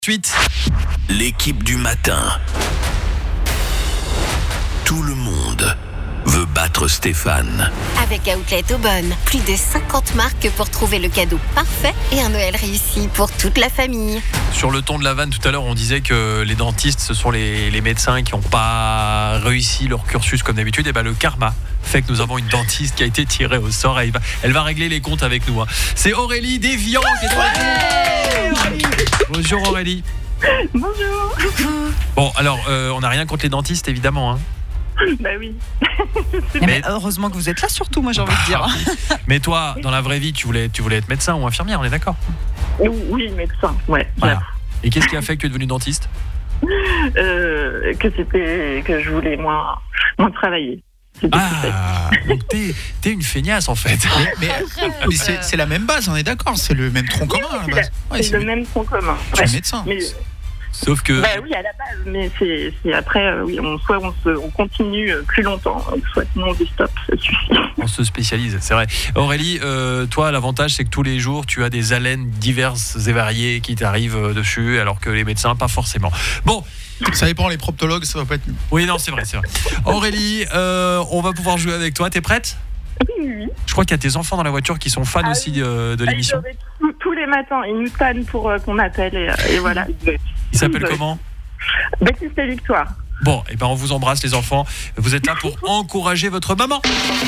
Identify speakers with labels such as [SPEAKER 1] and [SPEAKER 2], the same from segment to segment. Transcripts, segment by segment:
[SPEAKER 1] Suite. L'équipe du matin. Tout le monde veut battre Stéphane.
[SPEAKER 2] Avec Outlet Aubonne, plus de 50 marques pour trouver le cadeau parfait et un Noël réussi pour toute la famille.
[SPEAKER 1] Sur le ton de la vanne, tout à l'heure, on disait que les dentistes, ce sont les médecins qui n'ont pas réussi leur cursus comme d'habitude. Et le karma fait que nous avons une dentiste qui a été tirée au sort. Et elle va régler les comptes avec nous. C'est Aurélie Desvian qui est de retour. Bonjour Aurélie.
[SPEAKER 3] Bonjour.
[SPEAKER 1] Bon, alors, on n'a rien contre les dentistes, évidemment.
[SPEAKER 3] Bah oui.
[SPEAKER 4] Mais heureusement que vous êtes là, surtout, moi j'ai envie de dire.
[SPEAKER 1] Mais toi, dans la vraie vie, tu voulais être médecin ou infirmière, on est d'accord ?
[SPEAKER 3] Oui, médecin, ouais.
[SPEAKER 1] Voilà. Et qu'est-ce qui a fait que tu es devenue dentiste ?
[SPEAKER 3] Que je voulais moins travailler.
[SPEAKER 1] Donc t'es une feignasse en fait.
[SPEAKER 5] Mais c'est la même base, on est d'accord, c'est le même tronc commun à la base.
[SPEAKER 3] C'est le même tronc commun.
[SPEAKER 5] Tu es médecin.
[SPEAKER 3] Mais,
[SPEAKER 1] sauf que.
[SPEAKER 3] Oui, à la base, mais c'est après, on continue plus longtemps, soit sinon on dit stop, ça suffit.
[SPEAKER 1] On se spécialise, c'est vrai. Aurélie, toi, l'avantage, c'est que tous les jours, tu as des haleines diverses et variées qui t'arrivent dessus, alors que les médecins, pas forcément. Bon.
[SPEAKER 5] Ça dépend, les proctologues, ça va pas être mieux.
[SPEAKER 1] Oui, non, c'est vrai. Aurélie, on va pouvoir jouer avec toi. T'es prête ?
[SPEAKER 3] Oui.
[SPEAKER 1] Je crois qu'il y a tes enfants dans la voiture qui sont fans aussi de l'émission.
[SPEAKER 3] Tous les matins, ils nous tannent pour qu'on appelle et voilà.
[SPEAKER 1] Ils s'appellent comment ?
[SPEAKER 3] Baptiste et Victoire.
[SPEAKER 1] Bon, on vous embrasse les enfants. Vous êtes là pour encourager votre maman.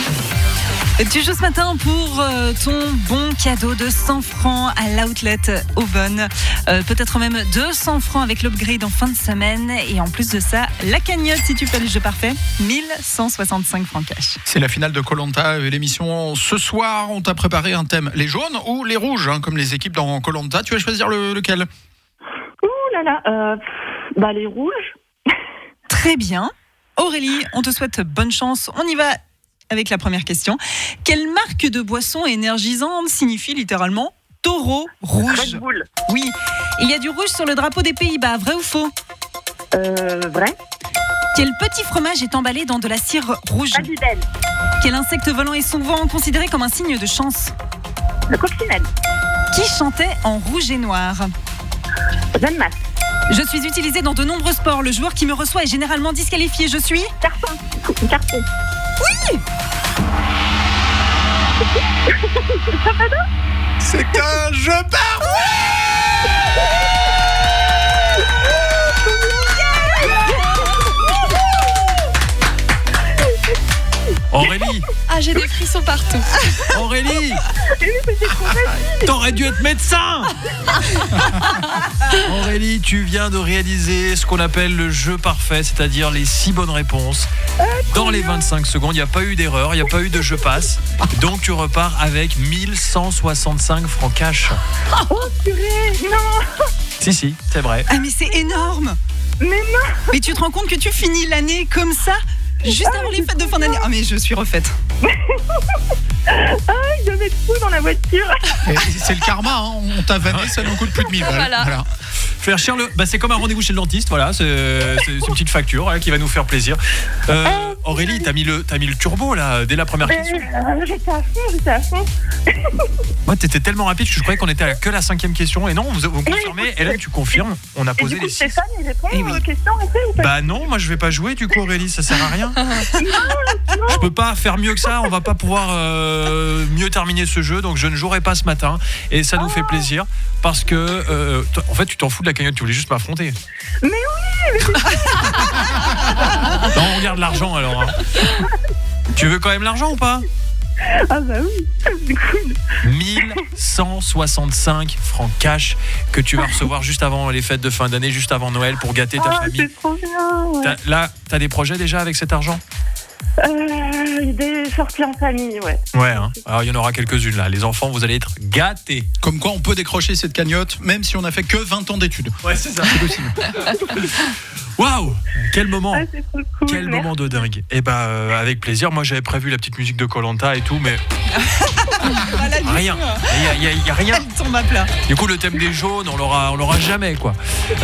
[SPEAKER 4] Tu joues ce matin pour ton bon cadeau de 100 francs à l'Outlet Aubonne. Peut-être même 200 francs avec l'upgrade en fin de semaine. Et en plus de ça, la cagnotte, si tu fais le jeu parfait, 1165 francs cash.
[SPEAKER 5] C'est la finale de Koh-Lanta. L'émission ce soir, on t'a préparé un thème. Les jaunes ou les rouges, comme les équipes dans Koh-Lanta. Tu vas choisir lequel ?
[SPEAKER 3] Ouh là là, les rouges.
[SPEAKER 4] Très bien. Aurélie, on te souhaite bonne chance. On y va avec la première question. Quelle marque de boisson énergisante signifie littéralement taureau rouge ?
[SPEAKER 3] Red Bull.
[SPEAKER 4] Oui. Il y a du rouge sur le drapeau des Pays-Bas, vrai ou faux ?
[SPEAKER 3] Vrai.
[SPEAKER 4] Quel petit fromage est emballé dans de la cire rouge ?
[SPEAKER 3] Abidel.
[SPEAKER 4] Quel insecte volant est souvent considéré comme un signe de chance ?
[SPEAKER 3] Le coccinelle.
[SPEAKER 4] Qui chantait en rouge et noir ?
[SPEAKER 3] Jeanne Masse.
[SPEAKER 4] Je suis utilisé dans de nombreux sports. Le joueur qui me reçoit est généralement disqualifié. Je suis ?
[SPEAKER 3] Carton.
[SPEAKER 4] Oui.
[SPEAKER 5] C'est qu'un jeu par
[SPEAKER 1] Aurélie.
[SPEAKER 4] J'ai des frissons partout.
[SPEAKER 1] Aurélie. T'aurais dû être médecin. Aurélie, tu viens de réaliser ce qu'on appelle le jeu parfait, c'est-à-dire les 6 bonnes réponses dans les 25 secondes. Il n'y a pas eu d'erreur, il n'y a pas eu de je passe. Donc tu repars avec 1165 francs cash.
[SPEAKER 3] Oh purée, non.
[SPEAKER 1] Si, c'est vrai.
[SPEAKER 4] Mais c'est énorme.
[SPEAKER 3] Mais non.
[SPEAKER 4] Mais tu te rends compte que tu finis l'année comme ça ? Juste avant les fêtes de fin d'année. Mais je suis refaite.
[SPEAKER 3] Il y avait de fou dans la voiture.
[SPEAKER 5] C'est le karma, on t'a vanné, ça nous coûte plus de 1000 balles. Voilà.
[SPEAKER 1] Faire cher c'est comme un rendez-vous chez le dentiste, voilà, c'est une petite facture qui va nous faire plaisir. Aurélie, t'as mis le turbo là dès la première question.
[SPEAKER 3] J'étais à fond.
[SPEAKER 1] Moi, t'étais tellement rapide que je croyais qu'on était que la 5e question. Et non, vous confirmez. Hélène, tu confirmes. On a posé les 6.
[SPEAKER 3] Stéphane, il répond aux questions ou pas ?
[SPEAKER 1] Non, moi je vais pas jouer du coup, Aurélie, ça sert à rien. Je peux pas faire mieux que ça. On va pas pouvoir mieux terminer ce jeu, donc je ne jouerai pas ce matin. Et ça nous fait plaisir parce que en fait, tu t'en fous de la cagnotte. Tu voulais juste m'affronter.
[SPEAKER 3] Mais oui.
[SPEAKER 1] On regarde l'argent alors. Tu veux quand même l'argent ou pas ?
[SPEAKER 3] Ah bah oui, c'est cool.
[SPEAKER 1] 1165 francs cash que tu vas recevoir juste avant les fêtes de fin d'année, juste avant Noël pour gâter ta famille.
[SPEAKER 3] C'est trop bien. Ouais.
[SPEAKER 1] T'as des projets déjà avec cet argent ?
[SPEAKER 3] Des sorties en famille, ouais.
[SPEAKER 1] Ouais, alors il y en aura quelques-unes là. Les enfants, vous allez être gâtés.
[SPEAKER 5] Comme quoi, on peut décrocher cette cagnotte, même si on a fait que 20 ans d'études.
[SPEAKER 1] Ouais, c'est ça. C'est possible. Waouh, quel moment.
[SPEAKER 3] C'est trop cool.
[SPEAKER 1] Quel moment de dingue. Et avec plaisir. Moi, j'avais prévu la petite musique de Koh-Lanta et tout, mais rien. Il y a rien.
[SPEAKER 4] Elle tombe à plat.
[SPEAKER 1] Du coup, le thème des jaunes, on l'aura jamais, quoi.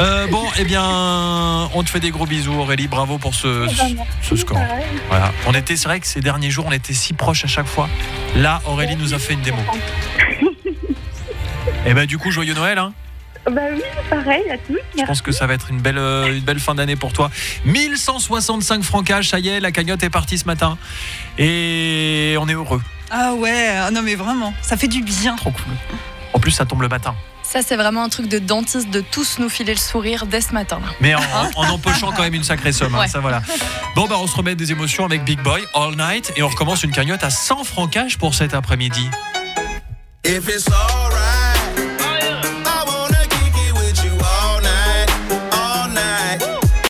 [SPEAKER 1] On te fait des gros bisous, Aurélie. Bravo pour ce score. Voilà. C'est vrai que ces derniers jours, on était si proches à chaque fois. Là, Aurélie nous a fait une démo. Et du coup, joyeux Noël, hein.
[SPEAKER 3] Bah oui, pareil à tous.
[SPEAKER 1] Je pense que ça va être une belle fin d'année pour toi. 1165 francs cash, ça y est, la cagnotte est partie ce matin. Et on est heureux.
[SPEAKER 4] Ah ouais, non mais vraiment, ça fait du bien.
[SPEAKER 1] Trop cool. En plus, ça tombe le matin.
[SPEAKER 6] Ça, c'est vraiment un truc de dentiste de tous nous filer le sourire dès ce matin.
[SPEAKER 1] Mais en empochant quand même une sacrée somme.
[SPEAKER 6] Ouais.
[SPEAKER 1] Ça, voilà. Bon, on se remet des émotions avec Big Boy, All Night. Et on recommence une cagnotte à 100 francs cash pour cet après-midi.
[SPEAKER 7] If it's alright.